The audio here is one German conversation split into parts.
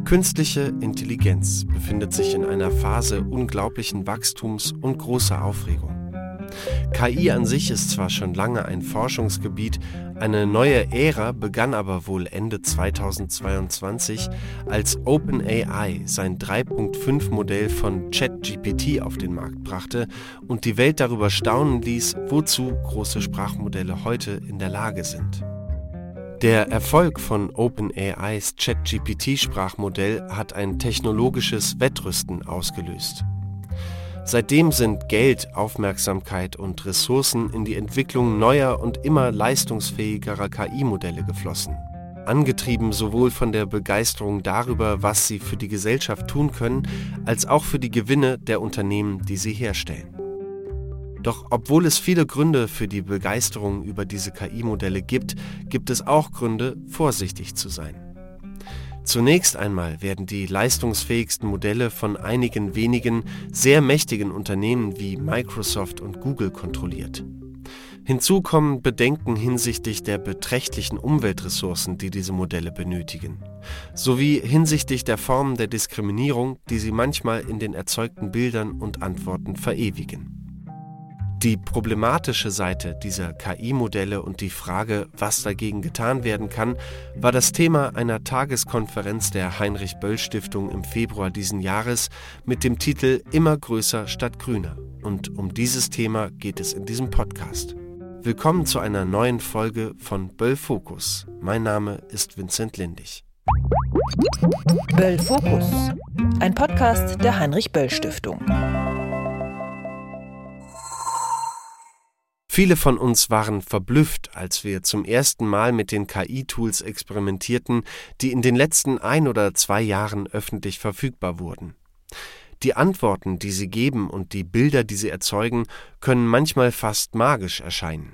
Künstliche Intelligenz befindet sich in einer Phase unglaublichen Wachstums und großer Aufregung. KI an sich ist zwar schon lange ein Forschungsgebiet, eine neue Ära begann aber wohl Ende 2022, als OpenAI sein 3.5-Modell von ChatGPT auf den Markt brachte und die Welt darüber staunen ließ, wozu große Sprachmodelle heute in der Lage sind. Der Erfolg von OpenAIs ChatGPT-Sprachmodell hat ein technologisches Wettrüsten ausgelöst. Seitdem sind Geld, Aufmerksamkeit und Ressourcen in die Entwicklung neuer und immer leistungsfähigerer KI-Modelle geflossen. Angetrieben sowohl von der Begeisterung darüber, was sie für die Gesellschaft tun können, als auch für die Gewinne der Unternehmen, die sie herstellen. Doch obwohl es viele Gründe für die Begeisterung über diese KI-Modelle gibt, gibt es auch Gründe, vorsichtig zu sein. Zunächst einmal werden die leistungsfähigsten Modelle von einigen wenigen, sehr mächtigen Unternehmen wie Microsoft und Google kontrolliert. Hinzu kommen Bedenken hinsichtlich der beträchtlichen Umweltressourcen, die diese Modelle benötigen, sowie hinsichtlich der Formen der Diskriminierung, die sie manchmal in den erzeugten Bildern und Antworten verewigen. Die problematische Seite dieser KI-Modelle und die Frage, was dagegen getan werden kann, war das Thema einer Tageskonferenz der Heinrich-Böll-Stiftung im Februar diesen Jahres mit dem Titel »Immer größer statt grüner«. Und um dieses Thema geht es in diesem Podcast. Willkommen zu einer neuen Folge von Böll Fokus. Mein Name ist Vincent Lindig. Böll Fokus, ein Podcast der Heinrich-Böll-Stiftung. Viele von uns waren verblüfft, als wir zum ersten Mal mit den KI-Tools experimentierten, die in den letzten 1 oder 2 Jahren öffentlich verfügbar wurden. Die Antworten, die sie geben und die Bilder, die sie erzeugen, können manchmal fast magisch erscheinen.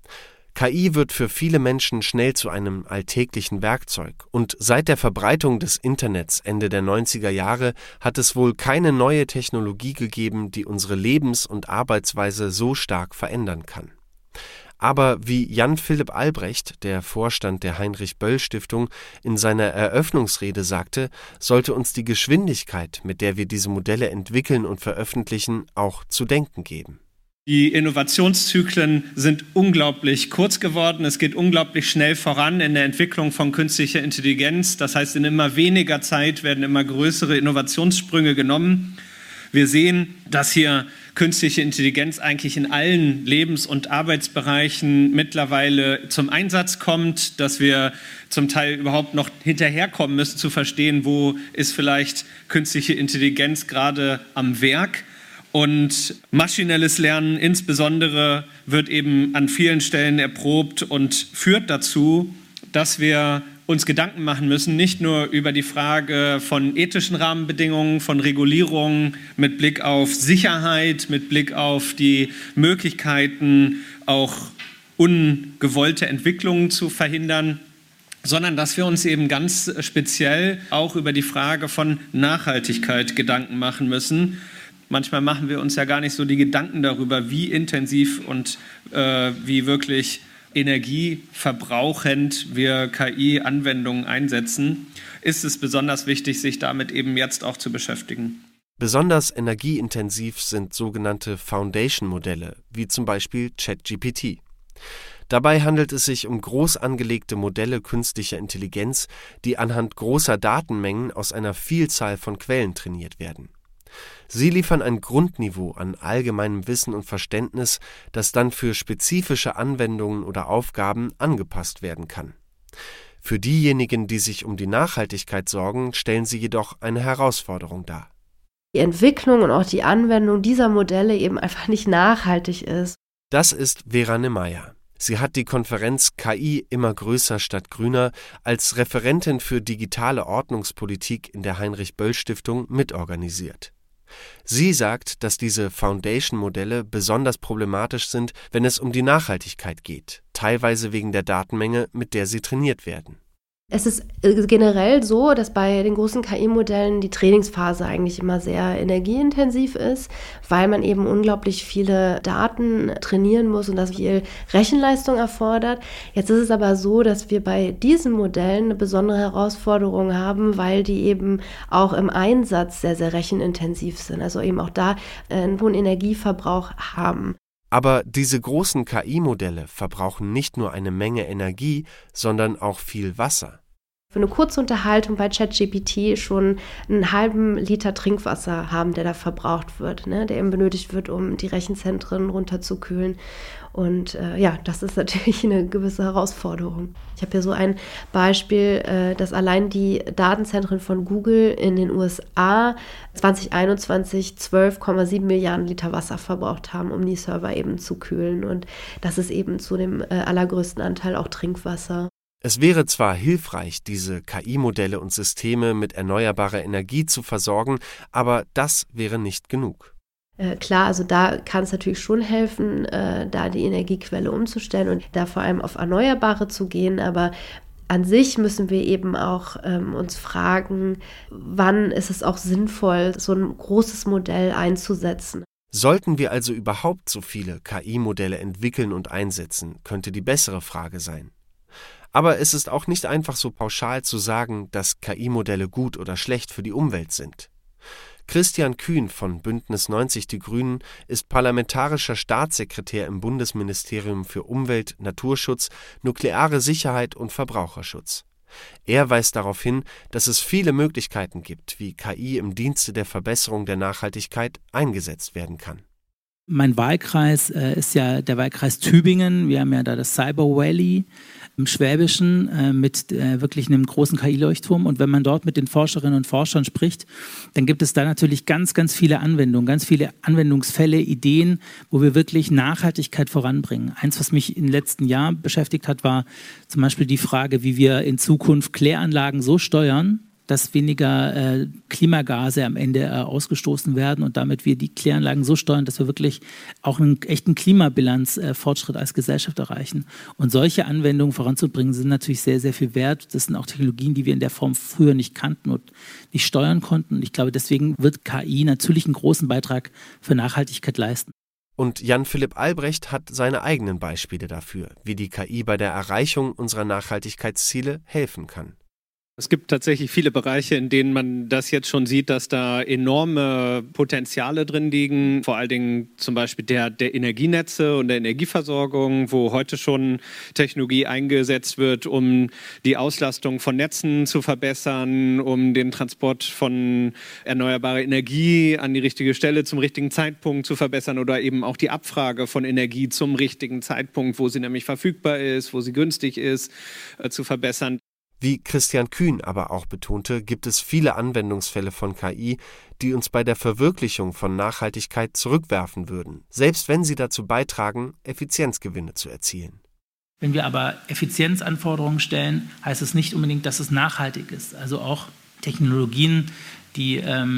KI wird für viele Menschen schnell zu einem alltäglichen Werkzeug und seit der Verbreitung des Internets Ende der 90er Jahre hat es wohl keine neue Technologie gegeben, die unsere Lebens- und Arbeitsweise so stark verändern kann. Aber wie Jan Philipp Albrecht, der Vorstand der Heinrich-Böll-Stiftung, in seiner Eröffnungsrede sagte, sollte uns die Geschwindigkeit, mit der wir diese Modelle entwickeln und veröffentlichen, auch zu denken geben. Die Innovationszyklen sind unglaublich kurz geworden. Es geht unglaublich schnell voran in der Entwicklung von künstlicher Intelligenz. Das heißt, in immer weniger Zeit werden immer größere Innovationssprünge genommen. Wir sehen, dass hier künstliche Intelligenz eigentlich in allen Lebens- und Arbeitsbereichen mittlerweile zum Einsatz kommt, dass wir zum Teil überhaupt noch hinterherkommen müssen, zu verstehen, wo ist vielleicht künstliche Intelligenz gerade am Werk. Und maschinelles Lernen insbesondere wird eben an vielen Stellen erprobt und führt dazu, dass wir uns Gedanken machen müssen, nicht nur über die Frage von ethischen Rahmenbedingungen, von Regulierungen mit Blick auf Sicherheit, mit Blick auf die Möglichkeiten, auch ungewollte Entwicklungen zu verhindern, sondern dass wir uns eben ganz speziell auch über die Frage von Nachhaltigkeit Gedanken machen müssen. Manchmal machen wir uns ja gar nicht so die Gedanken darüber, wie intensiv und wie wirklich energieverbrauchend wir KI-Anwendungen einsetzen. Ist es besonders wichtig, sich damit eben jetzt auch zu beschäftigen. Besonders energieintensiv sind sogenannte Foundation-Modelle, wie zum Beispiel ChatGPT. Dabei handelt es sich um groß angelegte Modelle künstlicher Intelligenz, die anhand großer Datenmengen aus einer Vielzahl von Quellen trainiert werden. Sie liefern ein Grundniveau an allgemeinem Wissen und Verständnis, das dann für spezifische Anwendungen oder Aufgaben angepasst werden kann. Für diejenigen, die sich um die Nachhaltigkeit sorgen, stellen sie jedoch eine Herausforderung dar. Die Entwicklung und auch die Anwendung dieser Modelle eben einfach nicht nachhaltig ist. Das ist Vera Nemeier. Sie hat die Konferenz KI immer größer statt grüner als Referentin für digitale Ordnungspolitik in der Heinrich-Böll-Stiftung mitorganisiert. Sie sagt, dass diese Foundation-Modelle besonders problematisch sind, wenn es um die Nachhaltigkeit geht, teilweise wegen der Datenmenge, mit der sie trainiert werden. Es ist generell so, dass bei den großen KI-Modellen die Trainingsphase eigentlich immer sehr energieintensiv ist, weil man eben unglaublich viele Daten trainieren muss und das viel Rechenleistung erfordert. Jetzt ist es aber so, dass wir bei diesen Modellen eine besondere Herausforderung haben, weil die eben auch im Einsatz sehr, sehr rechenintensiv sind, also eben auch da einen hohen Energieverbrauch haben. Aber diese großen KI-Modelle verbrauchen nicht nur eine Menge Energie, sondern auch viel Wasser. Für eine kurze Unterhaltung bei ChatGPT schon einen halben Liter Trinkwasser haben, der da verbraucht wird, ne? Der eben benötigt wird, um die Rechenzentren runterzukühlen. Und das ist natürlich eine gewisse Herausforderung. Ich habe hier so ein Beispiel, dass allein die Datenzentren von Google in den USA 2021 12,7 Milliarden Liter Wasser verbraucht haben, um die Server eben zu kühlen. Und das ist eben zu dem allergrößten Anteil auch Trinkwasser. Es wäre zwar hilfreich, diese KI-Modelle und Systeme mit erneuerbarer Energie zu versorgen, aber das wäre nicht genug. Klar, also da kann es natürlich schon helfen, da die Energiequelle umzustellen und da vor allem auf Erneuerbare zu gehen, aber an sich müssen wir eben auch uns fragen, wann ist es auch sinnvoll, so ein großes Modell einzusetzen. Sollten wir also überhaupt so viele KI-Modelle entwickeln und einsetzen, könnte die bessere Frage sein. Aber es ist auch nicht einfach so pauschal zu sagen, dass KI-Modelle gut oder schlecht für die Umwelt sind. Christian Kühn von Bündnis 90 Die Grünen ist parlamentarischer Staatssekretär im Bundesministerium für Umwelt, Naturschutz, nukleare Sicherheit und Verbraucherschutz. Er weist darauf hin, dass es viele Möglichkeiten gibt, wie KI im Dienste der Verbesserung der Nachhaltigkeit eingesetzt werden kann. Mein Wahlkreis ist ja der Wahlkreis Tübingen. Wir haben ja da das Cyber Valley im Schwäbischen mit wirklich einem großen KI-Leuchtturm. Und wenn man dort mit den Forscherinnen und Forschern spricht, dann gibt es da natürlich ganz, ganz viele Anwendungen, ganz viele Anwendungsfälle, Ideen, wo wir wirklich Nachhaltigkeit voranbringen. Eins, was mich im letzten Jahr beschäftigt hat, war zum Beispiel die Frage, wie wir in Zukunft Kläranlagen so steuern, dass weniger Klimagase am Ende ausgestoßen werden und damit wir die Kläranlagen so steuern, dass wir wirklich auch einen echten Klimabilanz-Fortschritt als Gesellschaft erreichen. Und solche Anwendungen voranzubringen, sind natürlich sehr, sehr viel wert. Das sind auch Technologien, die wir in der Form früher nicht kannten und nicht steuern konnten. Und ich glaube, deswegen wird KI natürlich einen großen Beitrag für Nachhaltigkeit leisten. Und Jan-Philipp Albrecht hat seine eigenen Beispiele dafür, wie die KI bei der Erreichung unserer Nachhaltigkeitsziele helfen kann. Es gibt tatsächlich viele Bereiche, in denen man das jetzt schon sieht, dass da enorme Potenziale drin liegen. Vor allen Dingen zum Beispiel der Energienetze und der Energieversorgung, wo heute schon Technologie eingesetzt wird, um die Auslastung von Netzen zu verbessern, um den Transport von erneuerbarer Energie an die richtige Stelle zum richtigen Zeitpunkt zu verbessern oder eben auch die Abfrage von Energie zum richtigen Zeitpunkt, wo sie nämlich verfügbar ist, wo sie günstig ist, zu verbessern. Wie Christian Kühn aber auch betonte, gibt es viele Anwendungsfälle von KI, die uns bei der Verwirklichung von Nachhaltigkeit zurückwerfen würden, selbst wenn sie dazu beitragen, Effizienzgewinne zu erzielen. Wenn wir aber Effizienzanforderungen stellen, heißt es nicht unbedingt, dass es nachhaltig ist. Also auch Technologien, die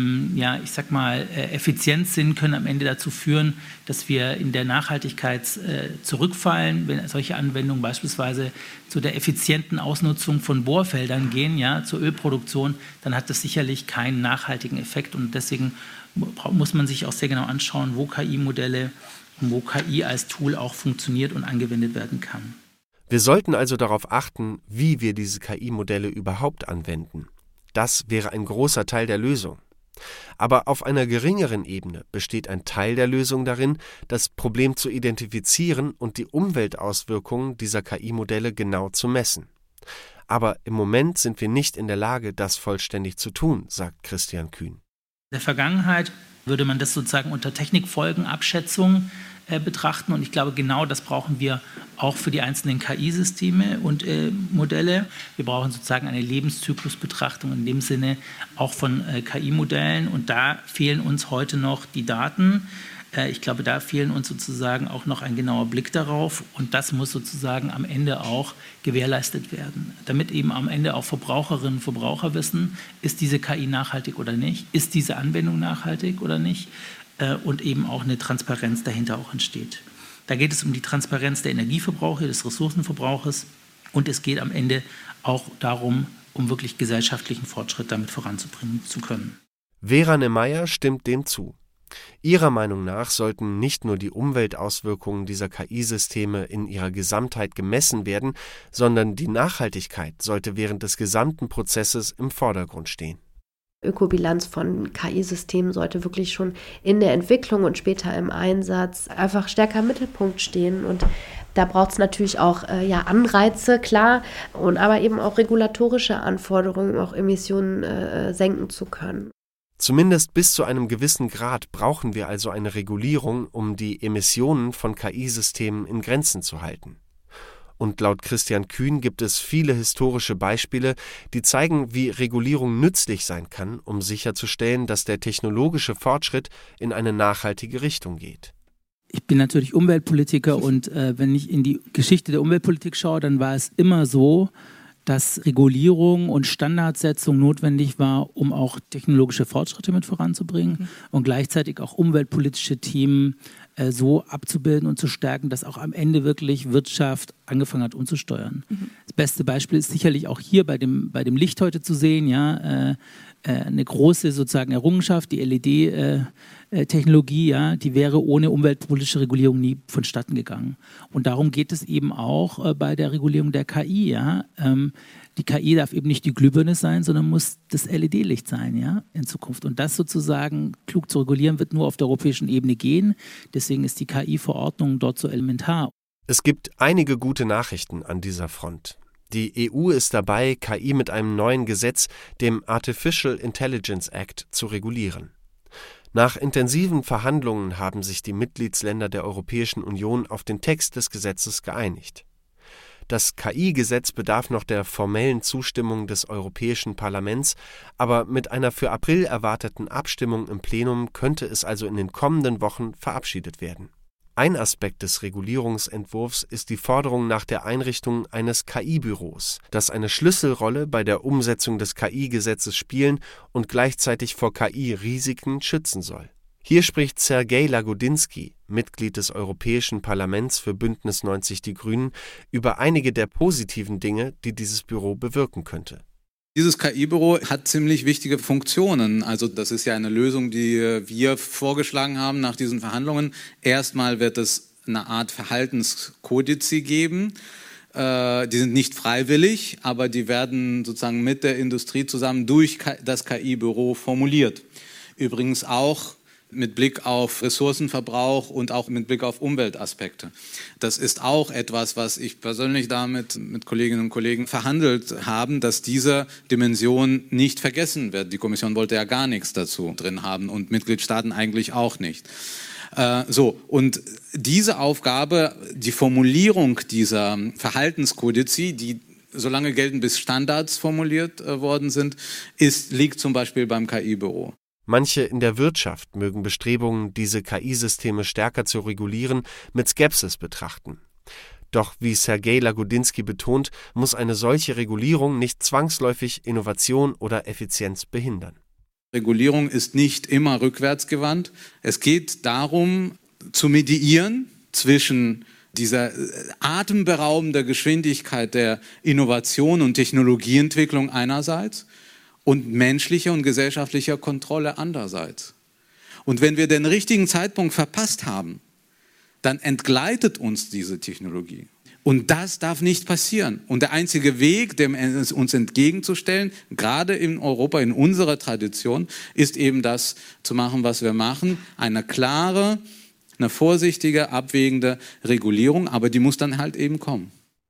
effizient sind, können am Ende dazu führen, dass wir in der Nachhaltigkeit zurückfallen. Wenn solche Anwendungen beispielsweise zu der effizienten Ausnutzung von Bohrfeldern gehen, zur Ölproduktion, dann hat das sicherlich keinen nachhaltigen Effekt. Und deswegen muss man sich auch sehr genau anschauen, wo KI-Modelle und wo KI als Tool auch funktioniert und angewendet werden kann. Wir sollten also darauf achten, wie wir diese KI-Modelle überhaupt anwenden. Das wäre ein großer Teil der Lösung. Aber auf einer geringeren Ebene besteht ein Teil der Lösung darin, das Problem zu identifizieren und die Umweltauswirkungen dieser KI-Modelle genau zu messen. Aber im Moment sind wir nicht in der Lage, das vollständig zu tun, sagt Christian Kühn. In der Vergangenheit würde man das sozusagen unter Technikfolgenabschätzung betrachten. Und ich glaube, genau das brauchen wir auch für die einzelnen KI-Systeme und Modelle. Wir brauchen sozusagen eine Lebenszyklusbetrachtung in dem Sinne auch von KI-Modellen. Und da fehlen uns heute noch die Daten. Ich glaube, da fehlen uns sozusagen auch noch ein genauer Blick darauf. Und das muss sozusagen am Ende auch gewährleistet werden. Damit eben am Ende auch Verbraucherinnen und Verbraucher wissen, ist diese KI nachhaltig oder nicht? Ist diese Anwendung nachhaltig oder nicht? Und eben auch eine Transparenz dahinter auch entsteht. Da geht es um die Transparenz der Energieverbraucher, des Ressourcenverbrauchers und es geht am Ende auch darum, um wirklich gesellschaftlichen Fortschritt damit voranzubringen zu können. Vera Nemeyer stimmt dem zu. Ihrer Meinung nach sollten nicht nur die Umweltauswirkungen dieser KI-Systeme in ihrer Gesamtheit gemessen werden, sondern die Nachhaltigkeit sollte während des gesamten Prozesses im Vordergrund stehen. Ökobilanz von KI-Systemen sollte wirklich schon in der Entwicklung und später im Einsatz einfach stärker im Mittelpunkt stehen. Und da braucht es natürlich auch Anreize, klar, aber eben auch regulatorische Anforderungen, um auch Emissionen senken zu können. Zumindest bis zu einem gewissen Grad brauchen wir also eine Regulierung, um die Emissionen von KI-Systemen in Grenzen zu halten. Und laut Christian Kühn gibt es viele historische Beispiele, die zeigen, wie Regulierung nützlich sein kann, um sicherzustellen, dass der technologische Fortschritt in eine nachhaltige Richtung geht. Ich bin natürlich Umweltpolitiker und wenn ich in die Geschichte der Umweltpolitik schaue, dann war es immer so, dass Regulierung und Standardsetzung notwendig war, um auch technologische Fortschritte mit voranzubringen und gleichzeitig auch umweltpolitische Themen so abzubilden und zu stärken, dass auch am Ende wirklich Wirtschaft angefangen hat umzusteuern. Das beste Beispiel ist sicherlich auch hier bei dem Licht heute zu sehen, eine große sozusagen Errungenschaft, die LED-Technologie, die wäre ohne umweltpolitische Regulierung nie vonstatten gegangen. Und darum geht es eben auch bei der Regulierung der KI. Die KI darf eben nicht die Glühbirne sein, sondern muss das LED-Licht sein, in Zukunft. Und das sozusagen klug zu regulieren, wird nur auf der europäischen Ebene gehen. Deswegen ist die KI-Verordnung dort so elementar. Es gibt einige gute Nachrichten an dieser Front. Die EU ist dabei, KI mit einem neuen Gesetz, dem Artificial Intelligence Act, zu regulieren. Nach intensiven Verhandlungen haben sich die Mitgliedsländer der Europäischen Union auf den Text des Gesetzes geeinigt. Das KI-Gesetz bedarf noch der formellen Zustimmung des Europäischen Parlaments, aber mit einer für April erwarteten Abstimmung im Plenum könnte es also in den kommenden Wochen verabschiedet werden. Ein Aspekt des Regulierungsentwurfs ist die Forderung nach der Einrichtung eines KI-Büros, das eine Schlüsselrolle bei der Umsetzung des KI-Gesetzes spielen und gleichzeitig vor KI-Risiken schützen soll. Hier spricht Sergej Lagodinsky, Mitglied des Europäischen Parlaments für Bündnis 90 Die Grünen, über einige der positiven Dinge, die dieses Büro bewirken könnte. Dieses KI-Büro hat ziemlich wichtige Funktionen. Also das ist ja eine Lösung, die wir vorgeschlagen haben nach diesen Verhandlungen. Erstmal wird es eine Art Verhaltenskodizi geben. Die sind nicht freiwillig, aber die werden sozusagen mit der Industrie zusammen durch das KI-Büro formuliert. Übrigens auch mit Blick auf Ressourcenverbrauch und auch mit Blick auf Umweltaspekte. Das ist auch etwas, was ich persönlich damit mit Kolleginnen und Kollegen verhandelt habe, dass diese Dimension nicht vergessen wird. Die Kommission wollte ja gar nichts dazu drin haben und Mitgliedstaaten eigentlich auch nicht. Und diese Aufgabe, die Formulierung dieser Verhaltenskodizi, die so lange gelten, bis Standards formuliert worden sind, liegt zum Beispiel beim KI-Büro. Manche in der Wirtschaft mögen Bestrebungen, diese KI-Systeme stärker zu regulieren, mit Skepsis betrachten. Doch wie Sergej Lagodinsky betont, muss eine solche Regulierung nicht zwangsläufig Innovation oder Effizienz behindern. Regulierung ist nicht immer rückwärtsgewandt. Es geht darum, zu mediieren zwischen dieser atemberaubenden Geschwindigkeit der Innovation und Technologieentwicklung einerseits und menschlicher und gesellschaftlicher Kontrolle andererseits. Und wenn wir den richtigen Zeitpunkt verpasst haben, dann entgleitet uns diese Technologie. Und das darf nicht passieren. Und der einzige Weg, dem uns entgegenzustellen, gerade in Europa, in unserer Tradition, ist eben das zu machen, was wir machen. Eine klare, eine vorsichtige, abwägende Regulierung, aber die muss dann halt eben kommen.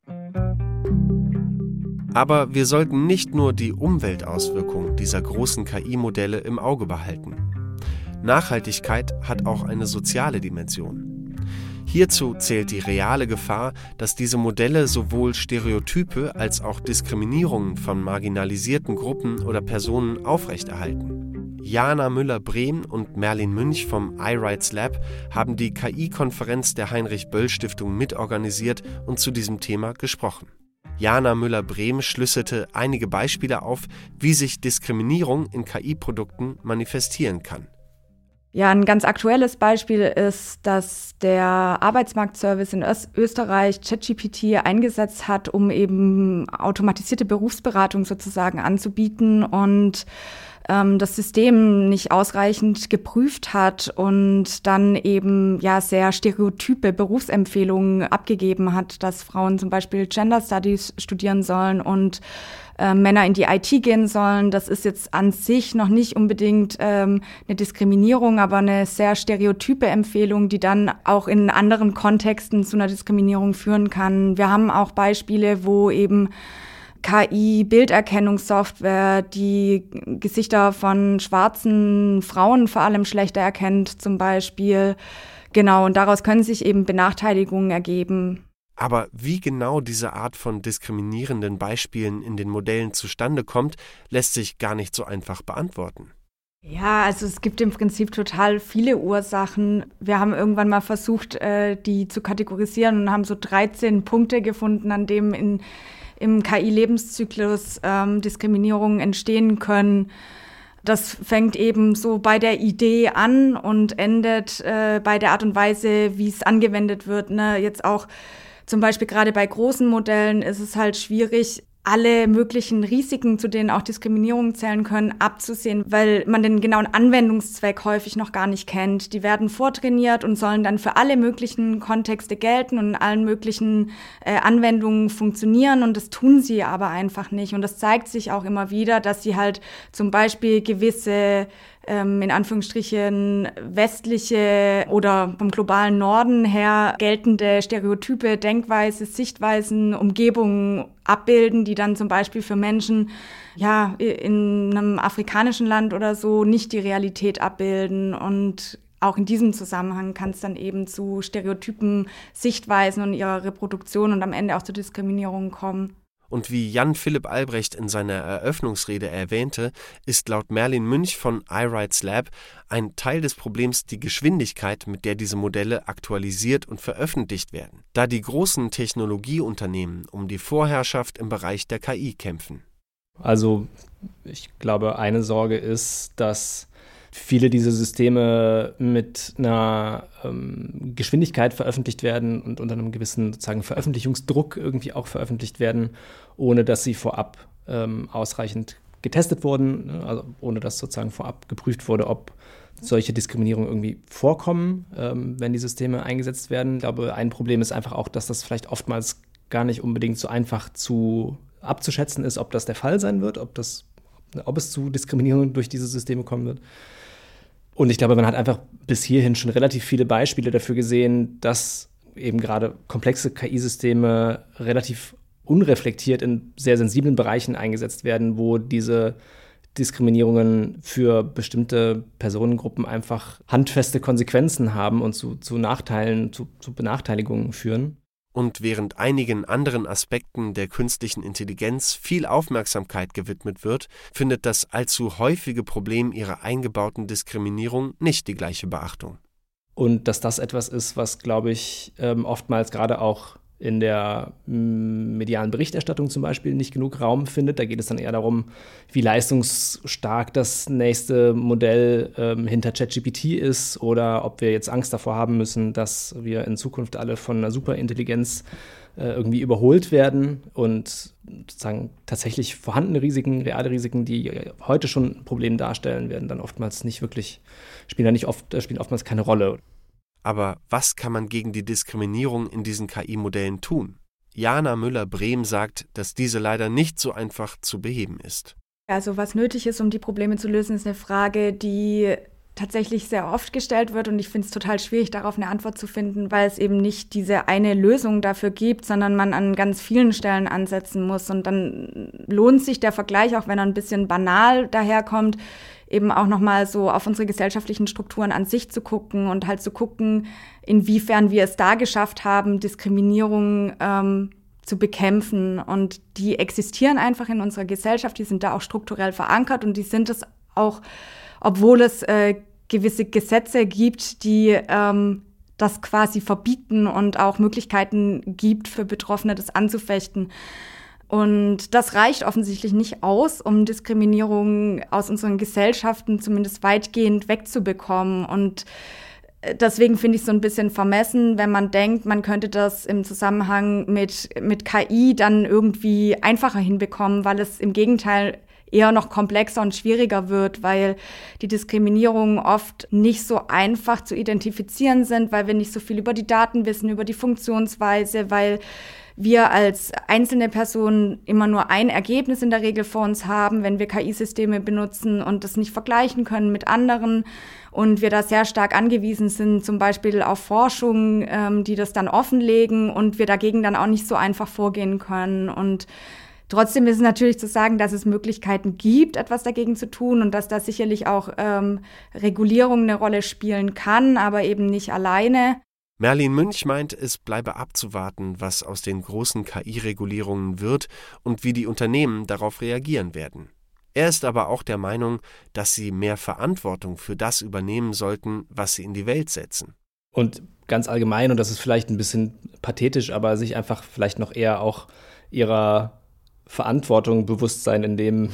Aber wir sollten nicht nur die Umweltauswirkungen dieser großen KI-Modelle im Auge behalten. Nachhaltigkeit hat auch eine soziale Dimension. Hierzu zählt die reale Gefahr, dass diese Modelle sowohl Stereotype als auch Diskriminierungen von marginalisierten Gruppen oder Personen aufrechterhalten. Jana Müller-Brehm und Merlin Münch vom iRights Lab haben die KI-Konferenz der Heinrich-Böll-Stiftung mitorganisiert und zu diesem Thema gesprochen. Jana Müller-Brehm schlüsselte einige Beispiele auf, wie sich Diskriminierung in KI-Produkten manifestieren kann. Ja, ein ganz aktuelles Beispiel ist, dass der Arbeitsmarktservice in Österreich ChatGPT eingesetzt hat, um eben automatisierte Berufsberatung sozusagen anzubieten und das System nicht ausreichend geprüft hat und dann eben ja sehr stereotype Berufsempfehlungen abgegeben hat, dass Frauen zum Beispiel Gender Studies studieren sollen und Männer in die IT gehen sollen. Das ist jetzt an sich noch nicht unbedingt eine Diskriminierung, aber eine sehr stereotype Empfehlung, die dann auch in anderen Kontexten zu einer Diskriminierung führen kann. Wir haben auch Beispiele, wo eben KI-Bilderkennungssoftware die Gesichter von schwarzen Frauen vor allem schlechter erkennt, zum Beispiel. Genau, und daraus können sich eben Benachteiligungen ergeben. Aber wie genau diese Art von diskriminierenden Beispielen in den Modellen zustande kommt, lässt sich gar nicht so einfach beantworten. Ja, also es gibt im Prinzip total viele Ursachen. Wir haben irgendwann mal versucht, die zu kategorisieren und haben so 13 Punkte gefunden, an dem im KI-Lebenszyklus Diskriminierungen entstehen können. Das fängt eben so bei der Idee an und endet bei der Art und Weise, wie es angewendet wird. Ne? Jetzt auch zum Beispiel gerade bei großen Modellen ist es halt schwierig, alle möglichen Risiken, zu denen auch Diskriminierungen zählen können, abzusehen, weil man den genauen Anwendungszweck häufig noch gar nicht kennt. Die werden vortrainiert und sollen dann für alle möglichen Kontexte gelten und in allen möglichen Anwendungen funktionieren und das tun sie aber einfach nicht. Und das zeigt sich auch immer wieder, dass sie halt zum Beispiel gewisse in Anführungsstrichen westliche oder vom globalen Norden her geltende Stereotype, Denkweise, Sichtweisen, Umgebungen abbilden, die dann zum Beispiel für Menschen ja in einem afrikanischen Land oder so nicht die Realität abbilden. Und auch in diesem Zusammenhang kann es dann eben zu Stereotypen, Sichtweisen und ihrer Reproduktion und am Ende auch zu Diskriminierung kommen. Und wie Jan Philipp Albrecht in seiner Eröffnungsrede erwähnte, ist laut Merlin Münch von iRights Lab ein Teil des Problems die Geschwindigkeit, mit der diese Modelle aktualisiert und veröffentlicht werden, da die großen Technologieunternehmen um die Vorherrschaft im Bereich der KI kämpfen. Also ich glaube, eine Sorge ist, dass viele dieser Systeme mit einer Geschwindigkeit veröffentlicht werden und unter einem gewissen sozusagen Veröffentlichungsdruck irgendwie auch veröffentlicht werden, ohne dass sie vorab ausreichend getestet wurden, also ohne dass sozusagen vorab geprüft wurde, ob solche Diskriminierungen irgendwie vorkommen, wenn die Systeme eingesetzt werden. Ich glaube, ein Problem ist einfach auch, dass das vielleicht oftmals gar nicht unbedingt so einfach abzuschätzen ist, ob das der Fall sein wird, ob es zu Diskriminierung durch diese Systeme kommen wird. Und ich glaube, man hat einfach bis hierhin schon relativ viele Beispiele dafür gesehen, dass eben gerade komplexe KI-Systeme relativ unreflektiert in sehr sensiblen Bereichen eingesetzt werden, wo diese Diskriminierungen für bestimmte Personengruppen einfach handfeste Konsequenzen haben und zu Nachteilen, zu Benachteiligungen führen. Und während einigen anderen Aspekten der künstlichen Intelligenz viel Aufmerksamkeit gewidmet wird, findet das allzu häufige Problem ihrer eingebauten Diskriminierung nicht die gleiche Beachtung. Und dass das etwas ist, was, glaube ich, oftmals gerade auch in der medialen Berichterstattung zum Beispiel nicht genug Raum findet. Da geht es dann eher darum, wie leistungsstark das nächste Modell hinter ChatGPT ist oder ob wir jetzt Angst davor haben müssen, dass wir in Zukunft alle von einer Superintelligenz irgendwie überholt werden und sozusagen tatsächlich vorhandene Risiken, reale Risiken, die heute schon ein Problem darstellen, werden dann oftmals nicht wirklich, spielen oftmals keine Rolle. Aber was kann man gegen die Diskriminierung in diesen KI-Modellen tun? Jana Müller-Brehm sagt, dass diese leider nicht so einfach zu beheben ist. Also was nötig ist, um die Probleme zu lösen, ist eine Frage, die tatsächlich sehr oft gestellt wird und ich finde es total schwierig, darauf eine Antwort zu finden, weil es eben nicht diese eine Lösung dafür gibt, sondern man an ganz vielen Stellen ansetzen muss und dann lohnt sich der Vergleich, auch wenn er ein bisschen banal daherkommt, eben auch nochmal so auf unsere gesellschaftlichen Strukturen an sich zu gucken und halt zu gucken, inwiefern wir es da geschafft haben, Diskriminierung zu bekämpfen. Und die existieren einfach in unserer Gesellschaft, die sind da auch strukturell verankert und die sind es auch, obwohl es gewisse Gesetze gibt, die das quasi verbieten und auch Möglichkeiten gibt für Betroffene, das anzufechten. Und das reicht offensichtlich nicht aus, um Diskriminierung aus unseren Gesellschaften zumindest weitgehend wegzubekommen. Und deswegen finde ich es so ein bisschen vermessen, wenn man denkt, man könnte das im Zusammenhang mit KI dann irgendwie einfacher hinbekommen, weil es im Gegenteil eher noch komplexer und schwieriger wird, weil die Diskriminierungen oft nicht so einfach zu identifizieren sind, weil wir nicht so viel über die Daten wissen, über die Funktionsweise, weil wir als einzelne Personen immer nur ein Ergebnis in der Regel vor uns haben, wenn wir KI-Systeme benutzen und das nicht vergleichen können mit anderen und wir da sehr stark angewiesen sind, zum Beispiel auf Forschung, die das dann offenlegen und wir dagegen dann auch nicht so einfach vorgehen können. Und trotzdem ist es natürlich zu sagen, dass es Möglichkeiten gibt, etwas dagegen zu tun und dass da sicherlich auch Regulierung eine Rolle spielen kann, aber eben nicht alleine. Merlin Münch meint, es bleibe abzuwarten, was aus den großen KI-Regulierungen wird und wie die Unternehmen darauf reagieren werden. Er ist aber auch der Meinung, dass sie mehr Verantwortung für das übernehmen sollten, was sie in die Welt setzen. Und ganz allgemein, und das ist vielleicht ein bisschen pathetisch, aber sich einfach vielleicht noch eher auch ihrer Verantwortung bewusst sein, in dem,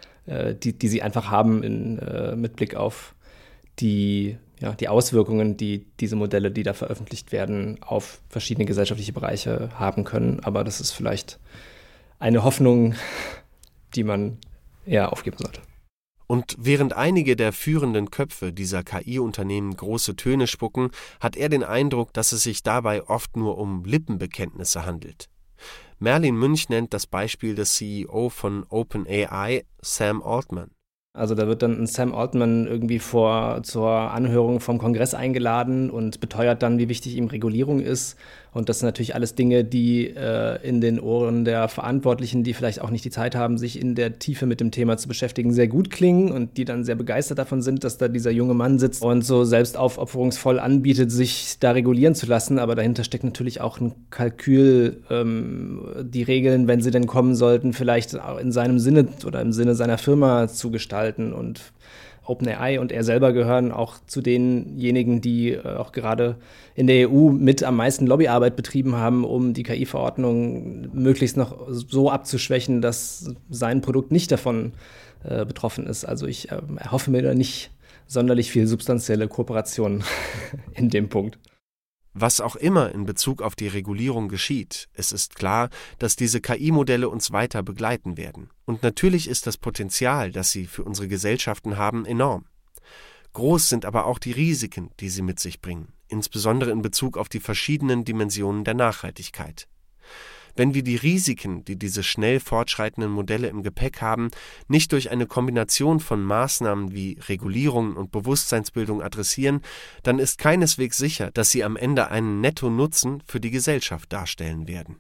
die sie einfach haben mit Blick auf die Auswirkungen, die diese Modelle, die da veröffentlicht werden, auf verschiedene gesellschaftliche Bereiche haben können. Aber das ist vielleicht eine Hoffnung, die man eher aufgeben sollte. Und während einige der führenden Köpfe dieser KI-Unternehmen große Töne spucken, hat er den Eindruck, dass es sich dabei oft nur um Lippenbekenntnisse handelt. Merlin Münch nennt das Beispiel des CEO von OpenAI, Sam Altman. Also da wird dann ein Sam Altman irgendwie zur Anhörung vom Kongress eingeladen und beteuert dann, wie wichtig ihm Regulierung ist. Und das sind natürlich alles Dinge, die in den Ohren der Verantwortlichen, die vielleicht auch nicht die Zeit haben, sich in der Tiefe mit dem Thema zu beschäftigen, sehr gut klingen und die dann sehr begeistert davon sind, dass da dieser junge Mann sitzt und so selbstaufopferungsvoll anbietet, sich da regulieren zu lassen. Aber dahinter steckt natürlich auch ein Kalkül, die Regeln, wenn sie denn kommen sollten, vielleicht auch in seinem Sinne oder im Sinne seiner Firma zu gestalten. Und OpenAI und er selber gehören auch zu denjenigen, die auch gerade in der EU mit am meisten Lobbyarbeit betrieben haben, um die KI-Verordnung möglichst noch so abzuschwächen, dass sein Produkt nicht davon betroffen ist. Also ich erhoffe mir da nicht sonderlich viel substanzielle Kooperation in dem Punkt. Was auch immer in Bezug auf die Regulierung geschieht, es ist klar, dass diese KI-Modelle uns weiter begleiten werden. Und natürlich ist das Potenzial, das sie für unsere Gesellschaften haben, enorm. Groß sind aber auch die Risiken, die sie mit sich bringen, insbesondere in Bezug auf die verschiedenen Dimensionen der Nachhaltigkeit. Wenn wir die Risiken, die diese schnell fortschreitenden Modelle im Gepäck haben, nicht durch eine Kombination von Maßnahmen wie Regulierung und Bewusstseinsbildung adressieren, dann ist keineswegs sicher, dass sie am Ende einen Netto-Nutzen für die Gesellschaft darstellen werden.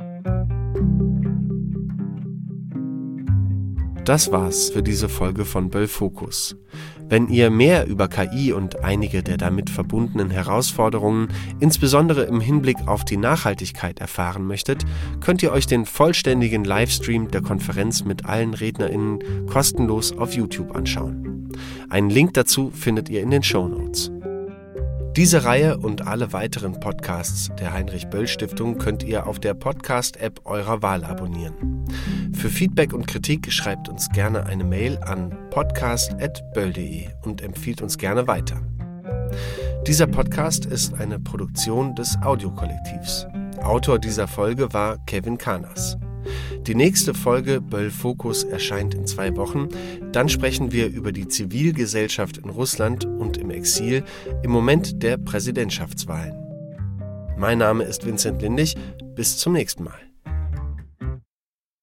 Das war's für diese Folge von Böll Fokus. Wenn ihr mehr über KI und einige der damit verbundenen Herausforderungen, insbesondere im Hinblick auf die Nachhaltigkeit, erfahren möchtet, könnt ihr euch den vollständigen Livestream der Konferenz mit allen RednerInnen kostenlos auf YouTube anschauen. Einen Link dazu findet ihr in den Shownotes. Diese Reihe und alle weiteren Podcasts der Heinrich-Böll-Stiftung könnt ihr auf der Podcast-App eurer Wahl abonnieren. Für Feedback und Kritik schreibt uns gerne eine Mail an podcast@böll.de und empfiehlt uns gerne weiter. Dieser Podcast ist eine Produktion des Audiokollektivs. Autor dieser Folge war Kevin Kanas. Die nächste Folge Böll Fokus erscheint in 2 Wochen. Dann sprechen wir über die Zivilgesellschaft in Russland und im Exil im Moment der Präsidentschaftswahlen. Mein Name ist Vincent Lindig. Bis zum nächsten Mal.